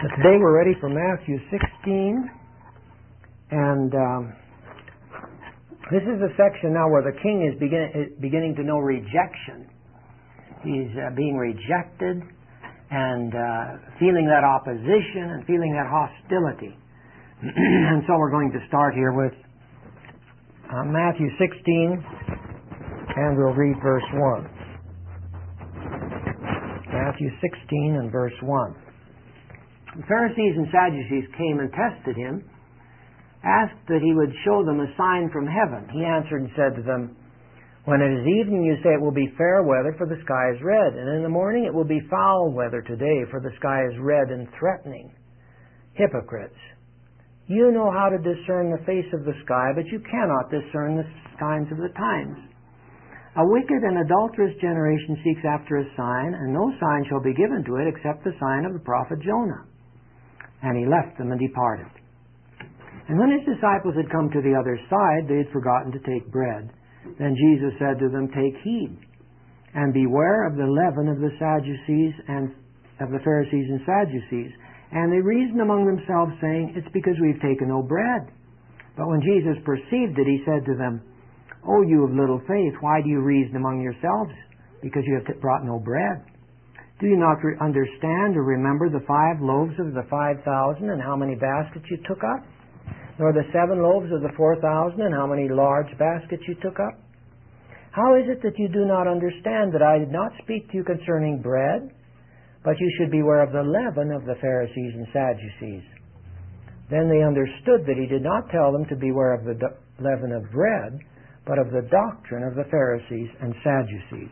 Today we're ready for Matthew 16, and this is a section now where the king is beginning to know rejection. He's being rejected and feeling that opposition and feeling that hostility. And so we're going to start here with Matthew 16, and we'll read verse 1. Matthew 16 and verse 1. The Pharisees and Sadducees came and tested him, asked that he would show them a sign from heaven. He answered and said to them, "When it is evening, you say it will be fair weather, for the sky is red. And in the morning it will be foul weather today, for the sky is red and threatening. Hypocrites! You know how to discern the face of the sky, but you cannot discern the signs of the times. A wicked and adulterous generation seeks after a sign, and no sign shall be given to it except the sign of the prophet Jonah." And he left them and departed. And when his disciples had come to the other side, they had forgotten to take bread. Then Jesus said to them, "Take heed, and beware of the leaven of the Sadducees and of the Pharisees and Sadducees." And they reasoned among themselves, saying, "It's because we've taken no bread." But when Jesus perceived it, he said to them, "O you of little faith, why do you reason among yourselves? Because you have brought no bread. Do you not understand or remember the 5 loaves of the 5,000 and how many baskets you took up? Nor the 7 loaves of the 4,000 and how many large baskets you took up? How is it that you do not understand that I did not speak to you concerning bread? But you should beware of the leaven of the Pharisees and Sadducees." Then they understood that he did not tell them to beware of the leaven of bread, but of the doctrine of the Pharisees and Sadducees.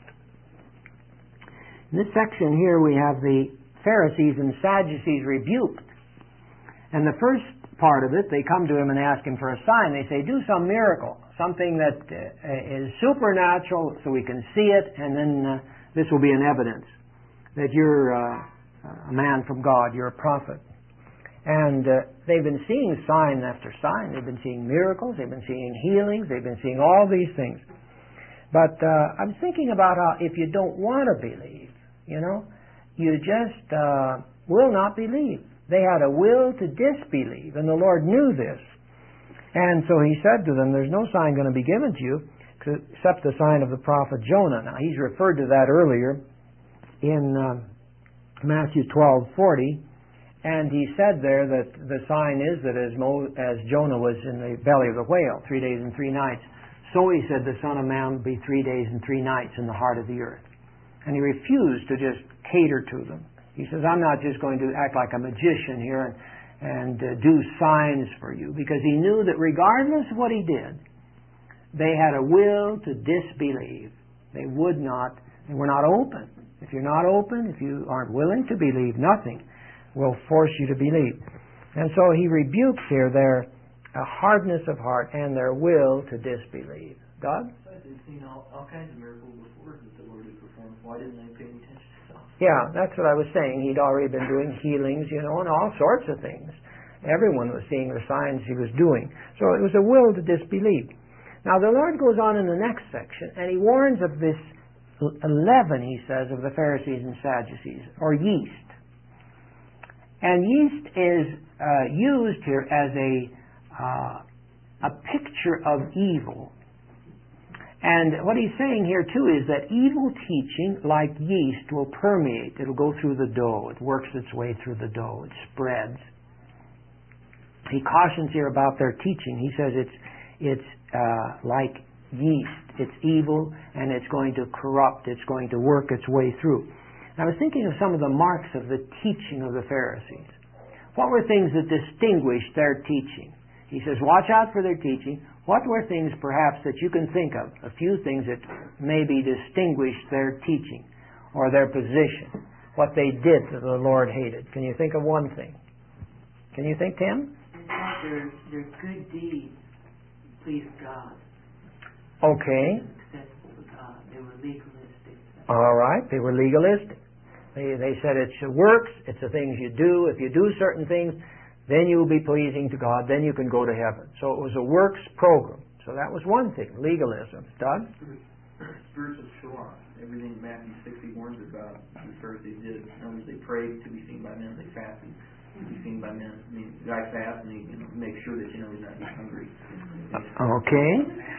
In this section here we have the Pharisees and Sadducees rebuked. And the first part of it, they come to him and ask him for a sign. They say, "Do some miracle, something that is supernatural so we can see it, and then this will be an evidence that you're a man from God, you're a prophet." And they've been seeing sign after sign. They've been seeing miracles, they've been seeing healings, they've been seeing all these things. But I'm thinking about how if you don't want to believe, you just will not believe. They had a will to disbelieve, and the Lord knew this. And so he said to them, "There's no sign going to be given to you except the sign of the prophet Jonah." Now, he's referred to that earlier in Matthew 12:40, and he said there that the sign is that as Jonah was in the belly of the whale 3 days and 3 nights, so he said the Son of Man will be 3 days and 3 nights in the heart of the earth. And he refused to just cater to them. He says, "I'm not just going to act like a magician here and do signs for you," because he knew that regardless of what he did, they had a will to disbelieve. They would not, they were not open. If you're not open, if you aren't willing to believe, nothing will force you to believe. And so he rebukes here their hardness of heart and their will to disbelieve. Doug? They've seen all kinds of miracles before that the Lord had performed. Why didn't they pay any attention to them? Yeah, that's what I was saying. He'd already been doing healings, and all sorts of things. Everyone was seeing the signs he was doing. So it was a will to disbelieve. Now the Lord goes on in the next section, and he warns of this leaven, he says, of the Pharisees and Sadducees, or yeast. And yeast is used here as a picture of evil. And what he's saying here, too, is that evil teaching, like yeast, will permeate. It'll go through the dough. It works its way through the dough. It spreads. He cautions here about their teaching. He says it's like yeast. It's evil, and it's going to corrupt. It's going to work its way through. And I was thinking of some of the marks of the teaching of the Pharisees. What were things that distinguished their teaching? He says, watch out for their teaching. What were things, perhaps, that you can think of? A few things that maybe distinguished their teaching or their position. What they did that the Lord hated. Can you think of one thing? Can you think, Tim? Their good deeds pleased God. Okay. Acceptable to God. They were legalistic. All right. They were legalistic. They said it's works. It's the things you do. If you do certain things, then you will be pleasing to God, then you can go to heaven. So it was a works program. So that was one thing, legalism. Doug? Spiritual Shalom. everything Matthew 6 warns about the Pharisees did. In other words, they prayed to be seen by men. They fasted to be seen by men. I mean, the guy fasts and he makes sure that he's not hungry. Okay.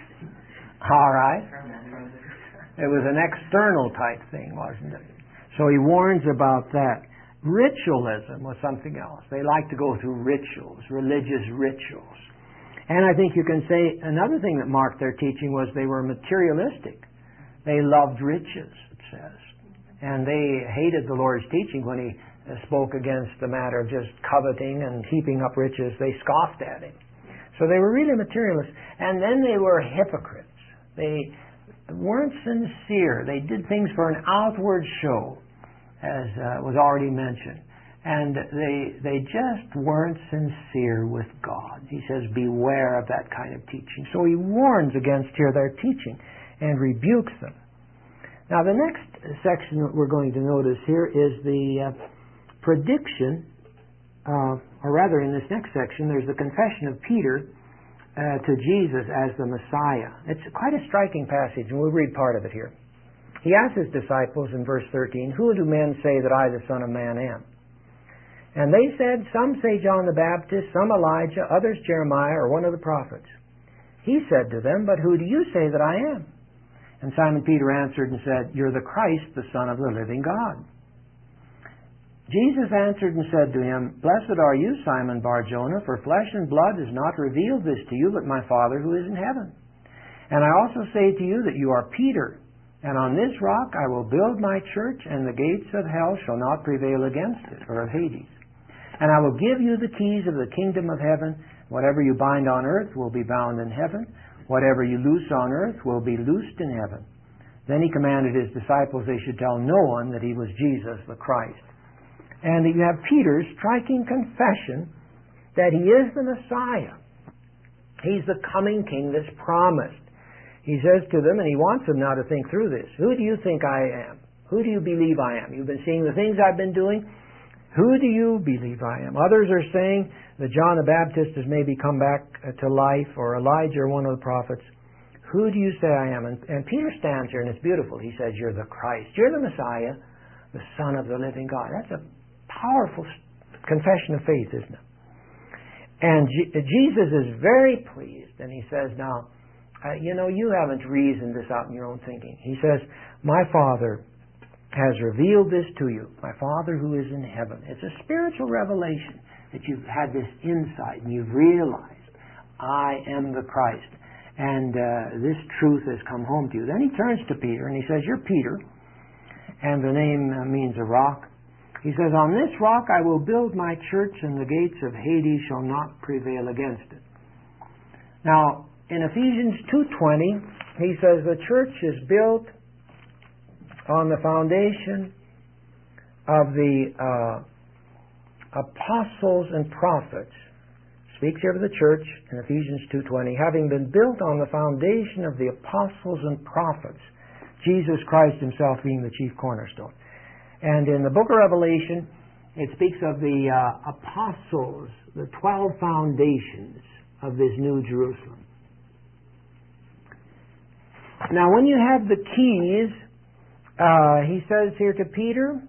All right. It was an external type thing, wasn't it? So he warns about that. Ritualism was something else. They like to go through rituals, religious rituals. And I think you can say another thing that marked their teaching was they were materialistic. They loved riches, it says. And they hated the Lord's teaching when He spoke against the matter of just coveting and heaping up riches. They scoffed at Him. So they were really materialists. And then they were hypocrites. They weren't sincere. They did things for an outward show, as was already mentioned. And they just weren't sincere with God. He says, beware of that kind of teaching. So he warns against here their teaching and rebukes them. Now the next section that we're going to notice here is the prediction, or rather in this next section, there's the confession of Peter to Jesus as the Messiah. It's quite a striking passage, and we'll read part of it here. He asks his disciples in verse 13, "Who do men say that I, the Son of Man, am?" And they said, "Some say John the Baptist, some Elijah, others Jeremiah, or one of the prophets." He said to them, "But who do you say that I am?" And Simon Peter answered and said, "You're the Christ, the Son of the living God." Jesus answered and said to him, "Blessed are you, Simon Bar-Jonah, for flesh and blood has not revealed this to you, but my Father who is in heaven. And I also say to you that you are Peter, and on this rock I will build my church, and the gates of hell shall not prevail against it," or of Hades. "And I will give you the keys of the kingdom of heaven. Whatever you bind on earth will be bound in heaven. Whatever you loose on earth will be loosed in heaven." Then he commanded his disciples they should tell no one that he was Jesus the Christ. And you have Peter's striking confession that he is the Messiah. He's the coming king that's promised. He says to them, and he wants them now to think through this, "Who do you think I am? Who do you believe I am? You've been seeing the things I've been doing. Who do you believe I am?" Others are saying that John the Baptist has maybe come back to life, or Elijah, or one of the prophets. Who do you say I am? And Peter stands here, and it's beautiful. He says, "You're the Christ. You're the Messiah, the Son of the living God." That's a powerful confession of faith, isn't it? And Jesus is very pleased, and he says, "Now, you haven't reasoned this out in your own thinking." He says, "My Father has revealed this to you, my Father who is in heaven." It's a spiritual revelation that you've had this insight and you've realized, I am the Christ. And this truth has come home to you. Then he turns to Peter and he says, "You're Peter," and the name means a rock. He says, "On this rock I will build my church, and the gates of Hades shall not prevail against it." Now, in Ephesians 2:20, he says the church is built on the foundation of the apostles and prophets. Speaks here of the church in Ephesians 2:20, having been built on the foundation of the apostles and prophets, Jesus Christ himself being the chief cornerstone. And in the book of Revelation, it speaks of the apostles, the 12 foundations of this new Jerusalem. Now, when you have the keys, he says here to Peter,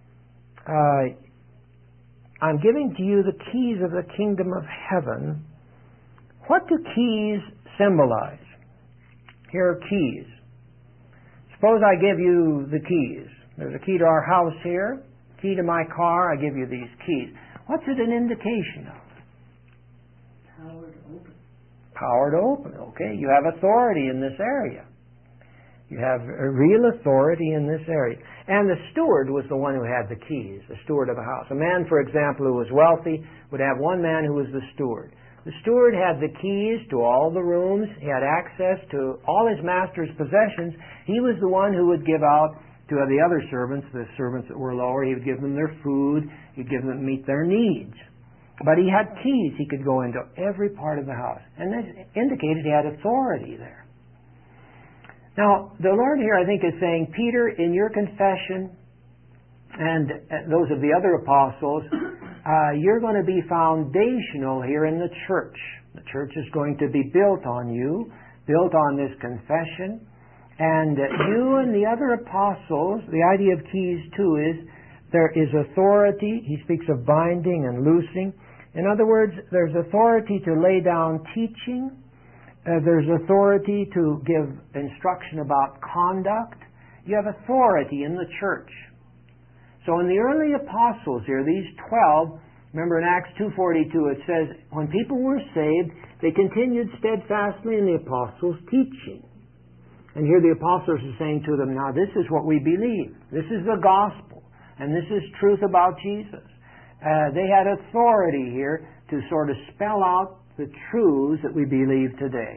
"I'm giving to you the keys of the kingdom of heaven." What do keys symbolize? Here are keys. Suppose I give you the keys. There's a key to our house here, key to my car. I give you these keys. What's it an indication of? Power to open. Power to open. Okay, you have authority in this area. You have a real authority in this area. And the steward was the one who had the keys, the steward of a house. A man, for example, who was wealthy would have one man who was the steward. The steward had the keys to all the rooms. He had access to all his master's possessions. He was the one who would give out to the other servants, the servants that were lower. He would give them their food. He'd give them meet their needs. But he had keys. He could go into every part of the house. And that indicated he had authority there. Now, the Lord here, I think, is saying, Peter, in your confession, and those of the other apostles, you're going to be foundational here in the church. The church is going to be built on you, built on this confession, And you and the other apostles, the idea of keys too is there is authority. He speaks of binding and loosing. In other words, there's authority to lay down teaching. There's authority to give instruction about conduct. You have authority in the church. So in the early apostles here, these 12, remember in Acts 2:42 it says, when people were saved, they continued steadfastly in the apostles' teaching. And here the apostles are saying to them, now this is what we believe. This is the gospel. And this is truth about Jesus. They had authority here to sort of spell out the truths that we believe today.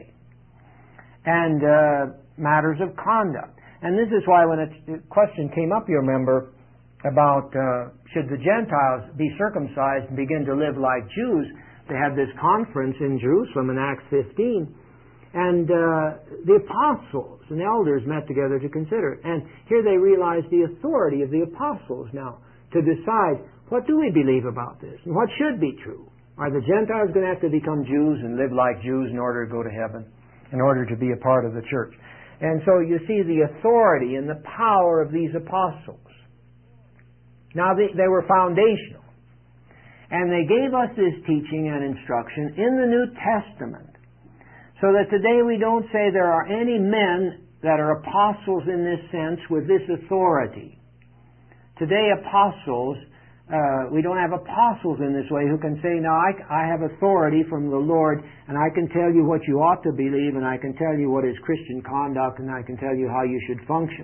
And matters of conduct. And this is why when a question came up, you remember, about should the Gentiles be circumcised and begin to live like Jews, they had this conference in Jerusalem in Acts 15. And the apostles and elders met together to consider. And here they realized the authority of the apostles now to decide, what do we believe about this? And what should be true? Are the Gentiles going to have to become Jews and live like Jews in order to go to heaven, in order to be a part of the church? And so you see the authority and the power of these apostles. Now they were foundational. And they gave us this teaching and instruction in the New Testament. So that today we don't say there are any men that are apostles in this sense with this authority. Today apostles, we don't have apostles in this way who can say, now I have authority from the Lord and I can tell you what you ought to believe and I can tell you what is Christian conduct and I can tell you how you should function.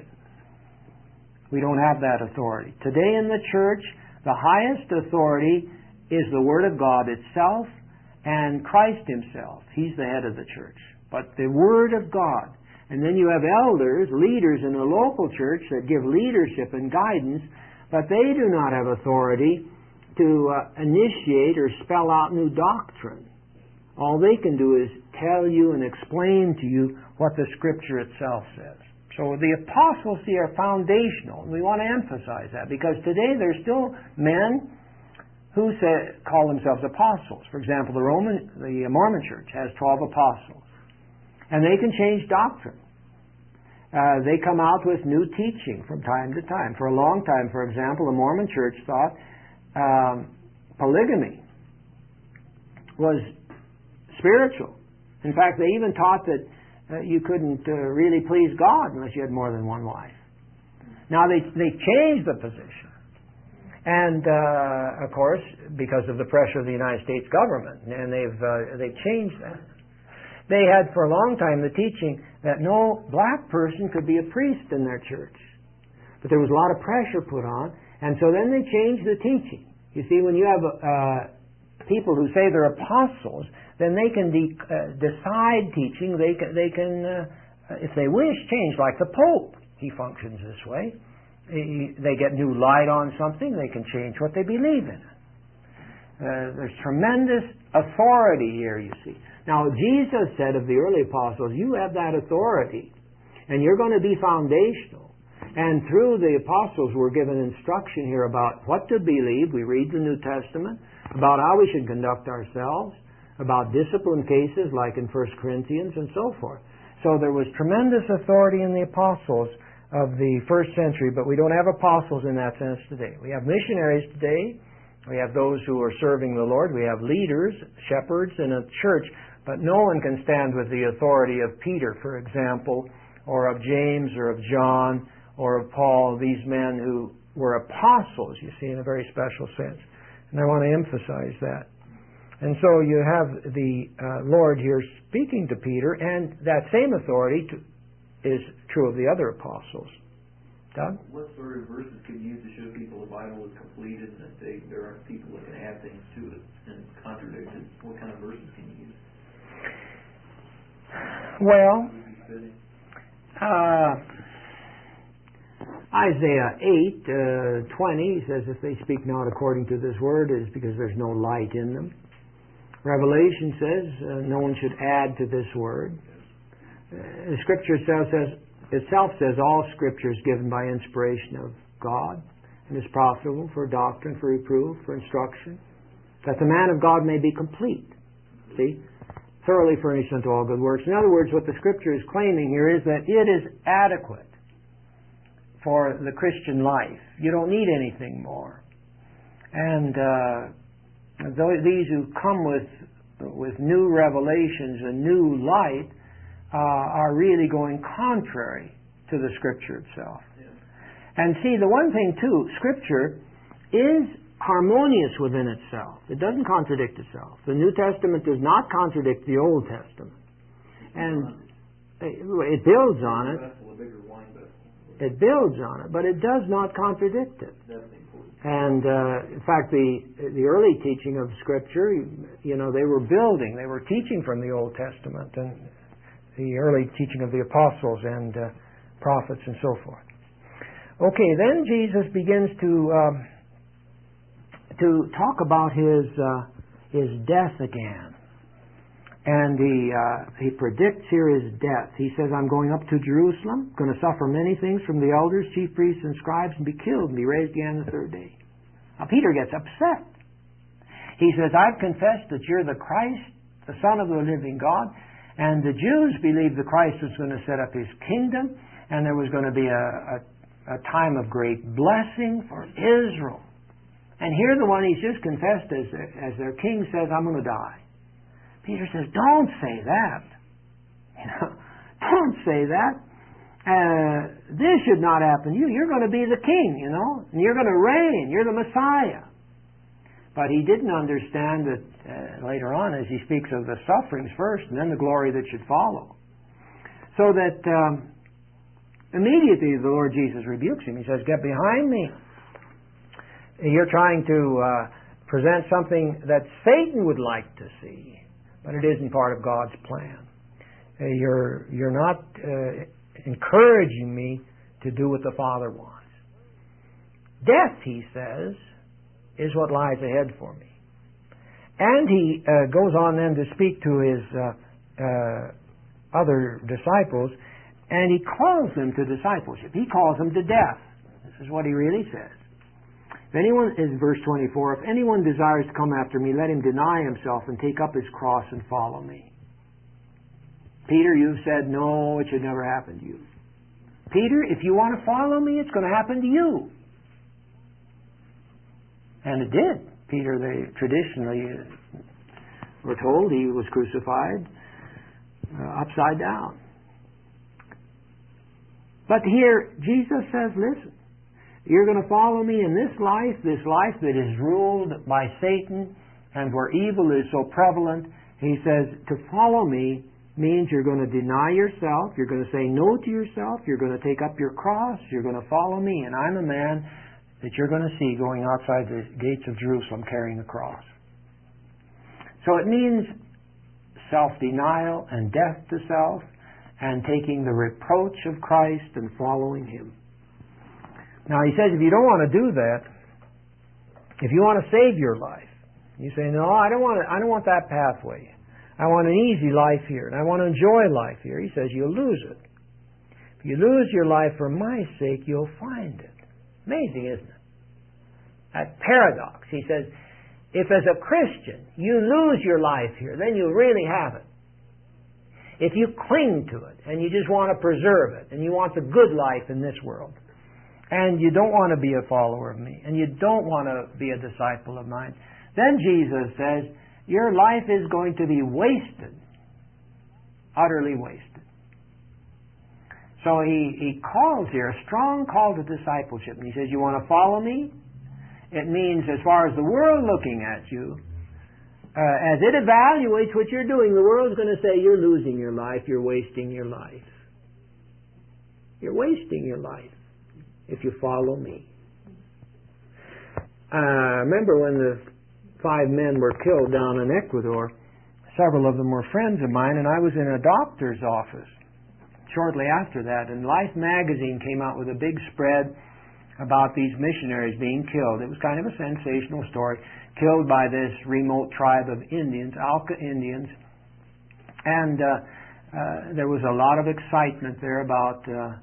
We don't have that authority. Today in the church, the highest authority is the Word of God itself and Christ Himself. He's the head of the church. But the Word of God. And then you have elders, leaders in a local church that give leadership and guidance, but they do not have authority to initiate or spell out new doctrine. All they can do is tell you and explain to you what the Scripture itself says. So the apostles here are foundational. We want to emphasize that because today there's still men who call themselves apostles. For example, the Mormon Church has 12 apostles. And they can change doctrine. They come out with new teaching from time to time. For a long time, for example, the Mormon Church thought polygamy was spiritual. In fact, they even taught that you couldn't really please God unless you had more than one wife. Now, they changed the position. And, of course, because of the pressure of the United States government, and they've changed that. They had for a long time the teaching that no black person could be a priest in their church. But there was a lot of pressure put on, and so then they changed the teaching. You see, when you have people who say they're apostles, then they can decide teaching. They can, if they wish, change, like the Pope. He functions this way. They get new light on something, they can change what they believe in. There's tremendous authority here, you see. Now, Jesus said of the early apostles, you have that authority, and you're going to be foundational. And through the apostles, we're given instruction here about what to believe. We read the New Testament, about how we should conduct ourselves, about discipline cases like in 1 Corinthians, and so forth. So there was tremendous authority in the apostles of the first century, but we don't have apostles in that sense today. We have missionaries today. We have those who are serving the Lord. We have leaders, shepherds in a church, but no one can stand with the authority of Peter, for example, or of James, or of John, or of Paul, these men who were apostles, you see, in a very special sense. And I want to emphasize that. And so you have the Lord here speaking to Peter, and that same authority is true of the other apostles. Doug? What sort of verses can you use to show people the Bible is completed and that there aren't people that can add things to it and contradict it? What kind of verses can you use? Well, Isaiah 8:20 says, if they speak not according to this word, it is because there's no light in them. Revelation says no one should add to this word. The Scripture itself says all Scripture is given by inspiration of God and is profitable for doctrine, for reproof, for instruction, that the man of God may be complete. See? thoroughly furnished unto all good works. In other words, what the Scripture is claiming here is that it is adequate for the Christian life. You don't need anything more. And these who come with new revelations and new light are really going contrary to the Scripture itself. Yeah. And see, the one thing too, Scripture is harmonious within itself. It doesn't contradict itself. The New Testament does not contradict the Old Testament. And it builds on it. It builds on it, but it does not contradict it. And in fact, the early teaching of Scripture, they were building, they were teaching from the Old Testament, and the early teaching of the apostles and prophets and so forth. Okay, then Jesus begins to talk about his death again. And he predicts here his death. He says, I'm going up to Jerusalem, going to suffer many things from the elders, chief priests, and scribes, and be killed, and be raised again the third day. Now Peter gets upset. He says, I've confessed that you're the Christ, the Son of the living God, and the Jews believed the Christ was going to set up his kingdom, and there was going to be a time of great blessing for Israel. And here the one he's just confessed as their king says, I'm going to die. Peter says, don't say that. Don't say that. This should not happen to you. You're going to be the king, and you're going to reign. You're the Messiah. But he didn't understand that later on, as he speaks of the sufferings first and then the glory that should follow. So that immediately the Lord Jesus rebukes him. He says, get behind me. You're trying to present something that Satan would like to see, but it isn't part of God's plan. You're not encouraging me to do what the Father wants. Death, he says, is what lies ahead for me. And he goes on then to speak to his other disciples, and he calls them to discipleship. He calls them to death. This is what he really says. If anyone, is verse 24, if anyone desires to come after me, let him deny himself and take up his cross and follow me. Peter, you've said, no, it should never happen to you. Peter, if you want to follow me, it's going to happen to you. And it did. Peter, they traditionally were told he was crucified upside down. But here, Jesus says, listen, you're going to follow me in this life that is ruled by Satan and where evil is so prevalent. He says to follow me means you're going to deny yourself, you're going to say no to yourself, you're going to take up your cross, you're going to follow me, and I'm a man that you're going to see going outside the gates of Jerusalem carrying the cross. So it means self-denial and death to self and taking the reproach of Christ and following him. Now he says if you don't want to do that, if you want to save your life, you say, no, I don't want that pathway. I want an easy life here, and I want to enjoy life here. He says you'll lose it. If you lose your life for my sake, you'll find it. Amazing, isn't it? That paradox. He says, if as a Christian you lose your life here, then you really have it. If you cling to it, and you just want to preserve it, and you want the good life in this world, and you don't want to be a follower of me, and you don't want to be a disciple of mine, then Jesus says, your life is going to be wasted, utterly wasted. So he calls here a strong call to discipleship. And he says, you want to follow me? It means as far as the world looking at you, as it evaluates what you're doing, the world's going to say, you're losing your life, you're wasting your life. You're wasting your life if you follow me. Remember when the 5 men were killed down in Ecuador, several of them were friends of mine, and I was in a doctor's office shortly after that, and Life magazine came out with a big spread about these missionaries being killed. It was kind of a sensational story, killed by this remote tribe of Indians, Alca Indians, and there was a lot of excitement there about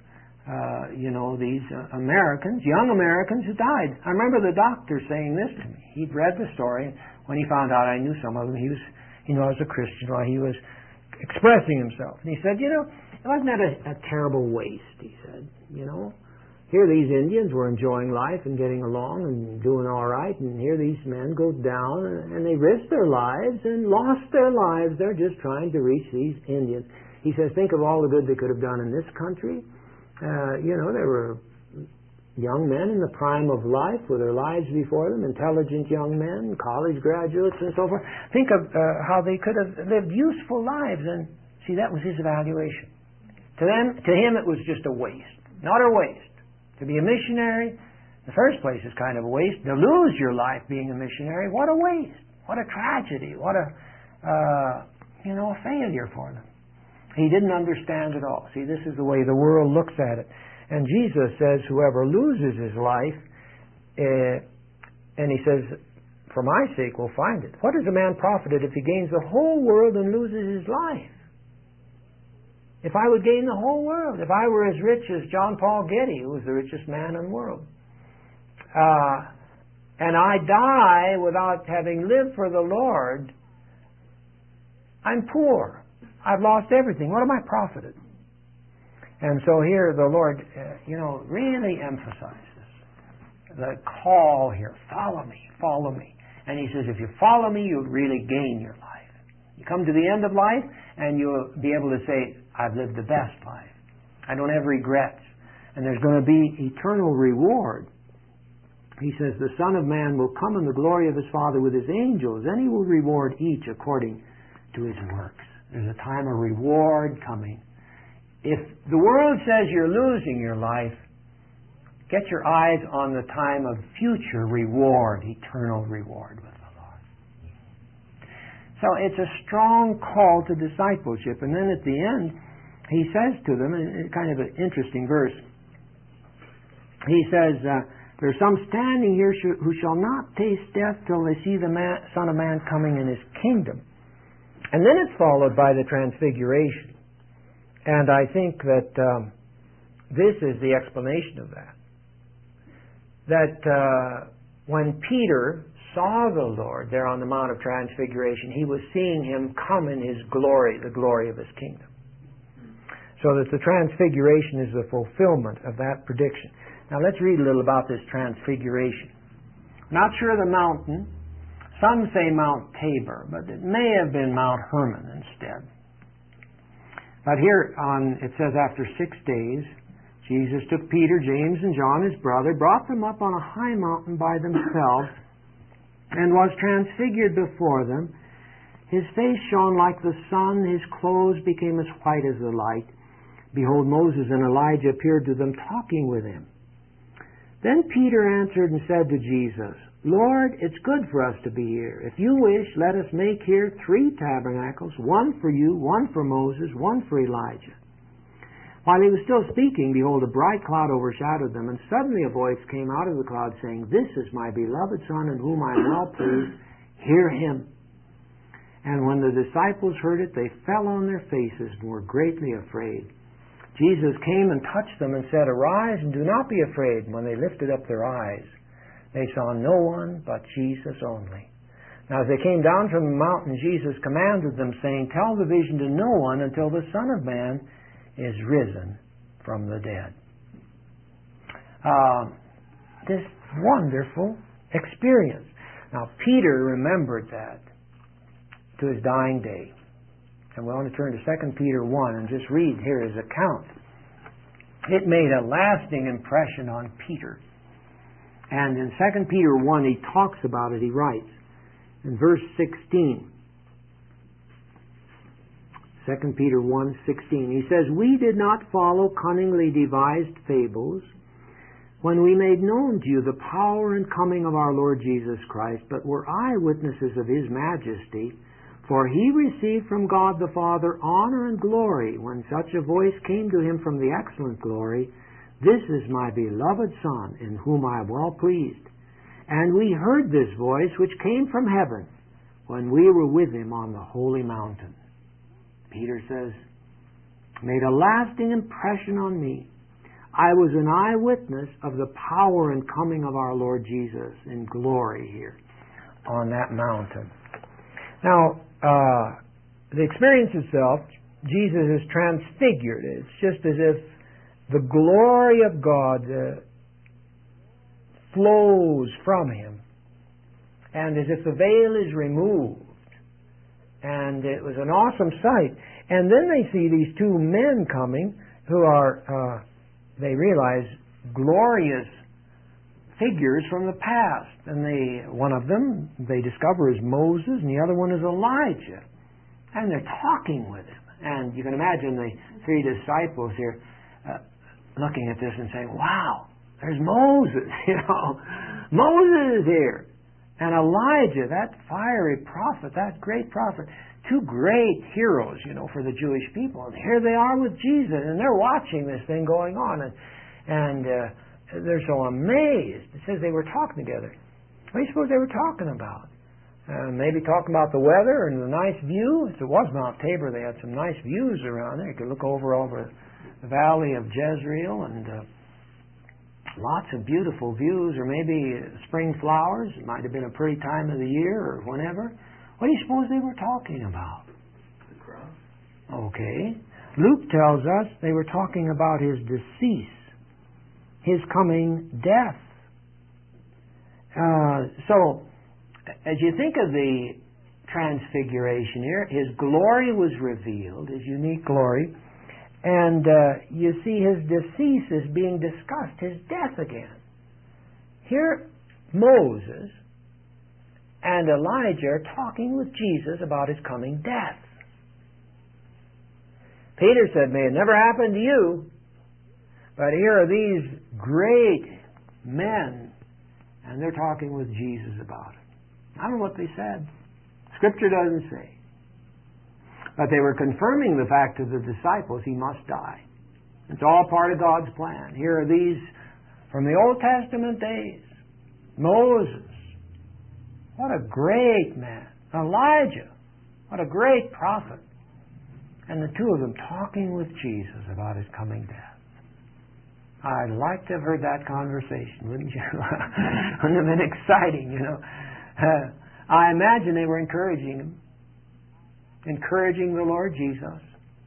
these Americans, young Americans who died. I remember the doctor saying this to me. He'd read the story. When he found out I knew some of them, he as a Christian, while he was expressing himself. And he said, wasn't that a terrible waste, he said, Here these Indians were enjoying life and getting along and doing all right, and here these men go down and they risked their lives and lost their lives. They're just trying to reach these Indians. He says, think of all the good they could have done in this country. There were young men in the prime of life with their lives before them, intelligent young men, college graduates and so forth. Think of how they could have lived useful lives. And see, that was his evaluation. To him it was just a waste. Not a waste. To be a missionary, in the first place, is kind of a waste. To lose your life being a missionary, what a waste. What a tragedy. What a failure for them. He didn't understand it all. See, this is the way the world looks at it. And Jesus says, whoever loses his life, and he says, for my sake will find it. What is a man profited if he gains the whole world and loses his life? If I would gain the whole world, if I were as rich as John Paul Getty, who was the richest man in the world, and I die without having lived for the Lord, I'm poor. I've lost everything. What am I profited? And so here the Lord, really emphasizes the call here. Follow me, follow me. And he says, if you follow me, you'll really gain your life. You come to the end of life, and you'll be able to say, I've lived the best life. I don't have regrets. And there's going to be eternal reward. He says, the Son of Man will come in the glory of his Father with his angels, and he will reward each according to his works. There's a time of reward coming. If the world says you're losing your life, get your eyes on the time of future reward, eternal reward with the Lord. So it's a strong call to discipleship. And then at the end, he says to them, and kind of an interesting verse, he says, there's some standing here who shall not taste death till they see the Son of Man coming in his kingdom. And then it's followed by the transfiguration. And I think that this is the explanation of that. That when Peter saw the Lord there on the Mount of Transfiguration, he was seeing him come in his glory, the glory of his kingdom. So that the transfiguration is the fulfillment of that prediction. Now let's read a little about this transfiguration. Not sure the mountain. Some say Mount Tabor, but it may have been Mount Hermon instead. But here it says, after 6 days, Jesus took Peter, James, and John, his brother, brought them up on a high mountain by themselves, and was transfigured before them. His face shone like the sun, his clothes became as white as the light. Behold, Moses and Elijah appeared to them, talking with him. Then Peter answered and said to Jesus, Lord, it's good for us to be here. If you wish, let us make here 3 tabernacles, one for you, one for Moses, one for Elijah. While he was still speaking, behold, a bright cloud overshadowed them, and suddenly a voice came out of the cloud, saying, This is my beloved Son, in whom I am well pleased. Hear him. And when the disciples heard it, they fell on their faces and were greatly afraid. Jesus came and touched them and said, Arise and do not be afraid. And when they lifted up their eyes, they saw no one but Jesus only. Now as they came down from the mountain, Jesus commanded them, saying, Tell the vision to no one until the Son of Man is risen from the dead. This wonderful experience. Now Peter remembered that to his dying day. And we want to turn to 2 Peter 1 and just read here his account. It made a lasting impression on Peter. And in 2 Peter 1, he talks about it. He writes in verse 16, 2 Peter 1:16, he says, We did not follow cunningly devised fables when we made known to you the power and coming of our Lord Jesus Christ, but were eyewitnesses of his majesty. For he received from God the Father honor and glory when such a voice came to him from the excellent glory, This is my beloved Son, in whom I am well pleased. And we heard this voice which came from heaven when we were with him on the holy mountain. Peter says, made a lasting impression on me. I was an eyewitness of the power and coming of our Lord Jesus in glory here on that mountain. Now, the experience itself, Jesus is transfigured. It's just as if the glory of God flows from Him, and as if the veil is removed. And it was an awesome sight. And then they see these two men coming who are, they realize, glorious figures from the past. And one of them they discover is Moses, and the other one is Elijah. And they're talking with him. And you can imagine the three disciples here looking at this and saying, wow, there's Moses, Moses is here. And Elijah, that fiery prophet, that great prophet, two great heroes, for the Jewish people. And here they are with Jesus, and they're watching this thing going on. And they're so amazed. It says they were talking together. What do you suppose they were talking about? Maybe talking about the weather and the nice view. If it was Mount Tabor, they had some nice views around there. You could look over the valley of Jezreel and lots of beautiful views, or maybe spring flowers. It might have been a pretty time of the year or whenever. What do you suppose they were talking about? The cross. Okay. Luke tells us they were talking about His decease, His coming death. So, as you think of the transfiguration here, His glory was revealed, His unique glory. And you see His decease is being discussed, His death again. Here, Moses and Elijah are talking with Jesus about His coming death. Peter said, may it never happen to you. But here are these great men, and they're talking with Jesus about it. I don't know what they said. Scripture doesn't say. But they were confirming the fact to the disciples, He must die. It's all part of God's plan. Here are these from the Old Testament days. Moses. What a great man. Elijah. What a great prophet. And the two of them talking with Jesus about His coming death. I'd like to have heard that conversation, wouldn't you? Wouldn't have been exciting, I imagine they were encouraging Him. Encouraging the Lord Jesus.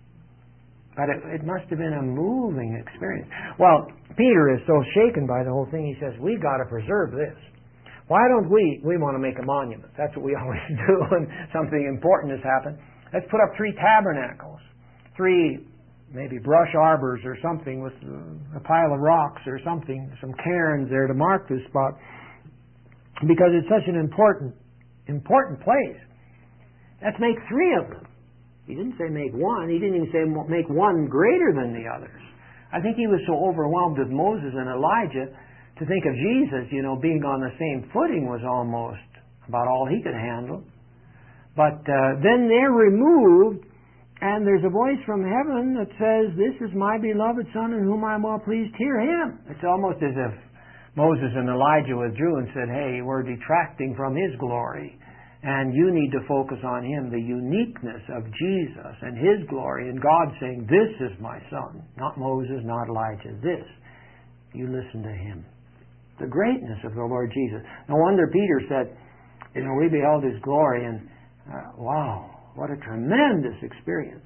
But it must have been a moving experience. Well, Peter is so shaken by the whole thing, he says, we've got to preserve this. Why don't we want to make a monument. That's what we always do when something important has happened. Let's put up 3 tabernacles, 3 maybe brush arbors or something with a pile of rocks or something, some cairns there to mark this spot, because it's such an important place. Let's make 3 of them. He didn't say make one. He didn't even say make one greater than the others. I think he was so overwhelmed with Moses and Elijah to think of Jesus, being on the same footing was almost about all he could handle. But then they're removed, and there's a voice from heaven that says, this is my beloved Son in whom I'm well pleased. Hear Him. It's almost as if Moses and Elijah withdrew and said, hey, we're detracting from His glory. And you need to focus on Him, the uniqueness of Jesus and His glory, and God saying, this is my Son, not Moses, not Elijah, this. You listen to Him. The greatness of the Lord Jesus. No wonder Peter said, we beheld His glory, and wow, what a tremendous experience,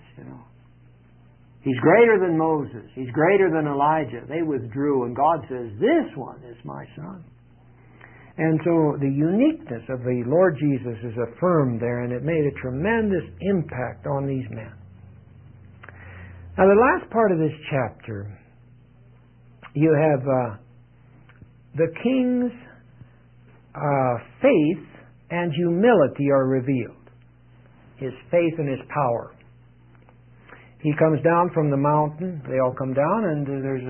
He's greater than Moses. He's greater than Elijah. They withdrew, and God says, this one is my Son. And so the uniqueness of the Lord Jesus is affirmed there, and it made a tremendous impact on these men. Now, the last part of this chapter, you have the king's faith and humility are revealed. His faith and his power. He comes down from the mountain. They all come down, and there's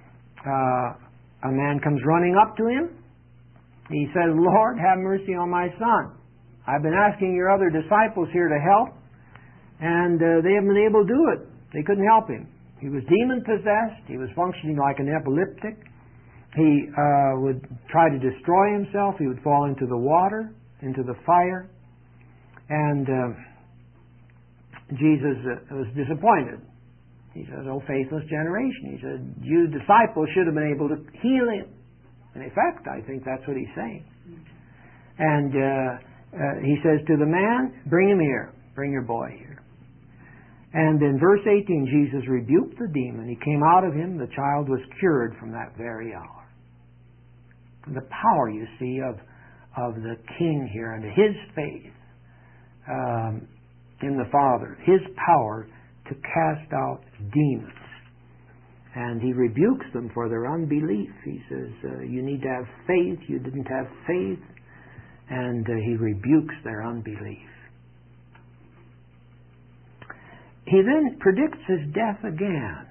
a man comes running up to him. He says, Lord, have mercy on my son. I've been asking your other disciples here to help, and they haven't been able to do it. They couldn't help him. He was demon-possessed. He was functioning like an epileptic. He would try to destroy himself. He would fall into the water, into the fire. And Jesus was disappointed. He says, oh, faithless generation. He said, you disciples should have been able to heal him. In effect, I think that's what he's saying. And he says to the man, bring him here. Bring your boy here. And in verse 18, Jesus rebuked the demon. He came out of him. The child was cured from that very hour. The power, you see, of the King here and his faith in the Father, his power to cast out demons. And he rebukes them for their unbelief. He says, you need to have faith. You didn't have faith. And he rebukes their unbelief. He then predicts his death again.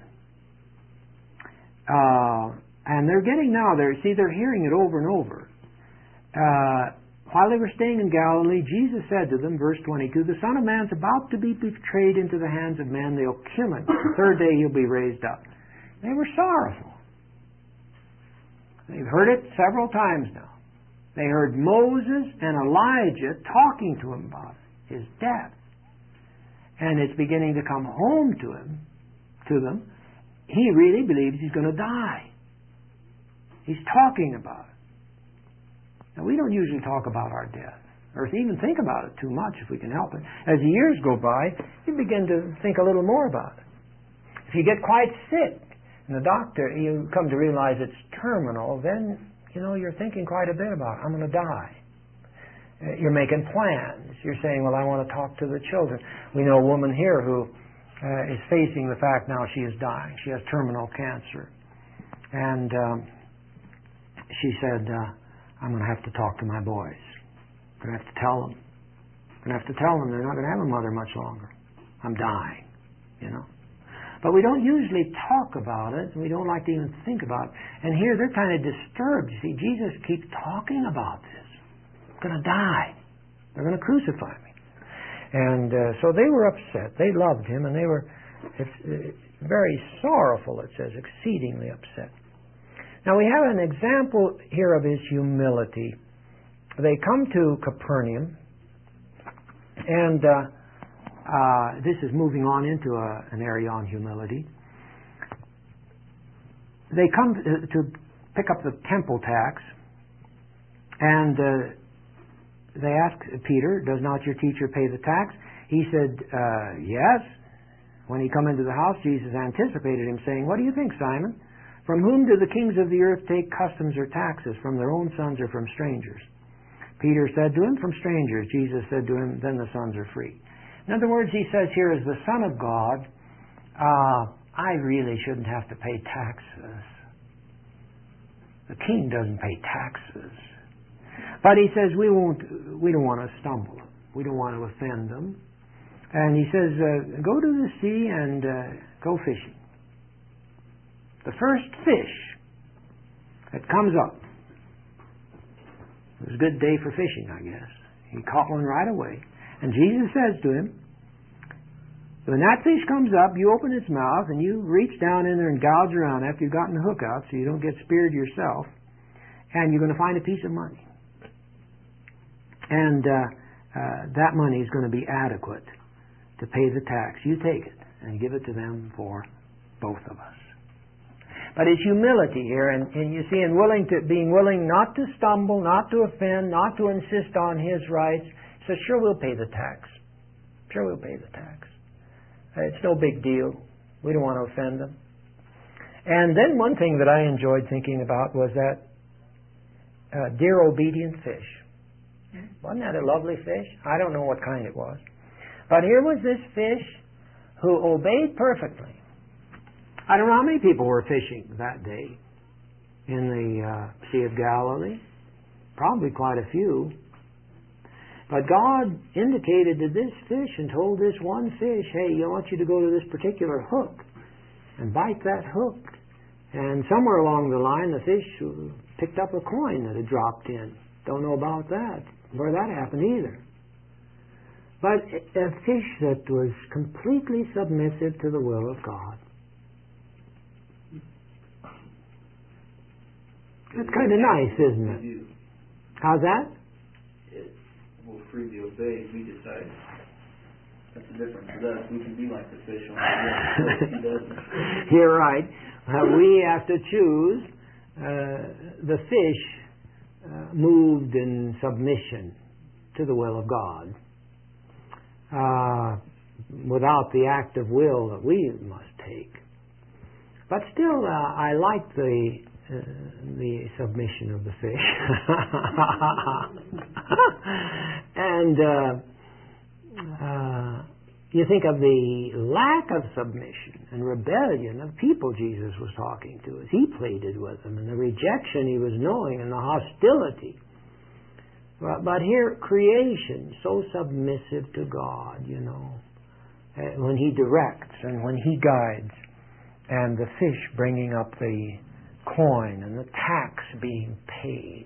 And they're getting now, they're hearing it over and over. While they were staying in Galilee, Jesus said to them, verse 22, the Son of Man's about to be betrayed into the hands of men. They'll kill him. The third day he'll be raised up. They were sorrowful. They've heard it several times now. They heard Moses and Elijah talking to him about it, his death. And it's beginning to come home to them. He really believes he's going to die. He's talking about it. Now, we don't usually talk about our death, or even think about it too much if we can help it. As the years go by, you begin to think a little more about it. If you get quite sick, and the doctor, you come to realize it's terminal, then, you're thinking quite a bit about, I'm going to die. You're making plans. You're saying, well, I want to talk to the children. We know a woman here who is facing the fact now she is dying. She has terminal cancer. And she said, I'm going to have to talk to my boys. I'm going to have to tell them. I'm going to have to tell them they're not going to have a mother much longer. I'm dying, But we don't usually talk about it. We don't like to even think about it. And here they're kind of disturbed. You see, Jesus keeps talking about this. I'm going to die. They're going to crucify me. And so they were upset. They loved him, and they were very sorrowful, it says, exceedingly upset. Now we have an example here of his humility. They come to Capernaum, and this is moving on into an area on humility. They come to pick up the temple tax, and they ask Peter, does not your teacher pay the tax? He said, yes. When he come into the house, Jesus anticipated him, saying, what do you think, Simon? From whom do the kings of the earth take customs or taxes? From their own sons or from strangers? Peter said to him, from strangers. Jesus said to him, then the sons are free. In other words, he says here, as the Son of God, I really shouldn't have to pay taxes. The king doesn't pay taxes. But he says, we don't want to stumble them. We don't want to offend them. And he says, go to the sea and go fishing. The first fish that comes up. It was a good day for fishing, I guess. He caught one right away. And Jesus says to him, when that fish comes up, you open its mouth and you reach down in there and gouge around after you've gotten the hook out so you don't get speared yourself. And you're going to find a piece of money. And that money is going to be adequate to pay the tax. You take it and give it to them for both of us. But it's humility here, and you see, in being willing not to stumble, not to offend, not to insist on his rights. He says, sure, we'll pay the tax. Sure, we'll pay the tax. It's no big deal. We don't want to offend them. And then one thing that I enjoyed thinking about was that dear obedient fish. Wasn't that a lovely fish? I don't know what kind it was. But here was this fish who obeyed perfectly. I don't know how many people were fishing that day in the Sea of Galilee. Probably quite a few. But God indicated to this fish and told this one fish, hey, I want you to go to this particular hook and bite that hook. And somewhere along the line, the fish picked up a coin that had dropped in. Don't know about that, where that happened either. But a fish that was completely submissive to the will of God. That's kind of nice, isn't it? How's that? We'll freely obey. We decide. That's the difference with us. We can be like the fish on the water. He doesn't. You're right. We have to choose. The fish moved in submission to the will of God. without the active will that we must take. But still, I like the submission of the fish. And you think of the lack of submission and rebellion of people Jesus was talking to as he pleaded with them, and the rejection he was knowing and the hostility. But here, creation, so submissive to God, when he directs and when he guides, and the fish bringing up the coin and the tax being paid.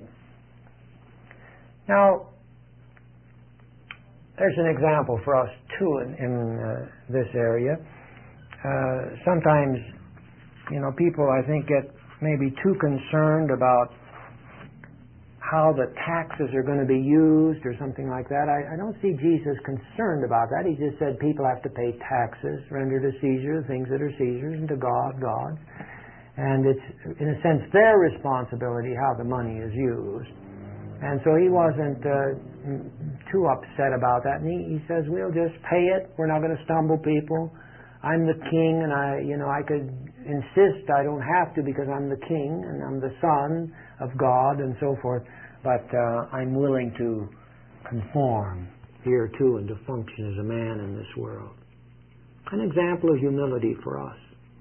Now, there's an example for us too in this area. Sometimes, people I think get maybe too concerned about how the taxes are going to be used or something like that. I don't see Jesus concerned about that. He just said people have to pay taxes, render to Caesar the things that are Caesar's, and to God, God's. And it's, in a sense, their responsibility how the money is used. And so he wasn't too upset about that. And he says, we'll just pay it. We're not going to stumble people. I'm the king, and I could insist I don't have to because I'm the king and I'm the son of God and so forth. But I'm willing to conform here too and to function as a man in this world. An example of humility for us.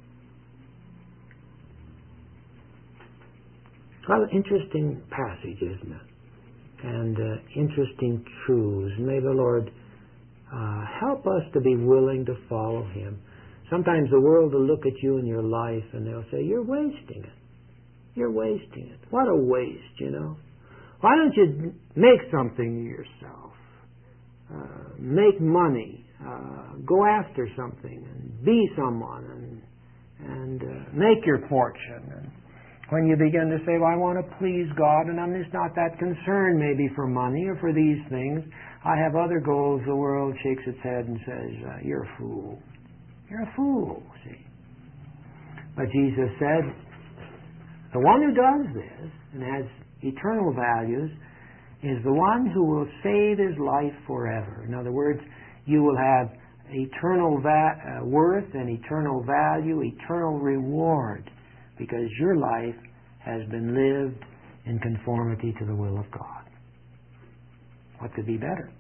Well, interesting passage, isn't it? And interesting truths. May the Lord help us to be willing to follow Him. Sometimes the world will look at you in your life and they'll say, you're wasting it. You're wasting it. What a waste, Why don't you make something yourself? Make money. Go after something and be someone and make your fortune. And when you begin to say, well, I want to please God and I'm just not that concerned maybe for money or for these things. I have other goals. The world shakes its head and says, you're a fool. You're a fool, see. But Jesus said, the one who does this and has eternal values is the one who will save his life forever. In other words, you will have eternal worth and eternal value, eternal reward, because your life has been lived in conformity to the will of God. What could be better?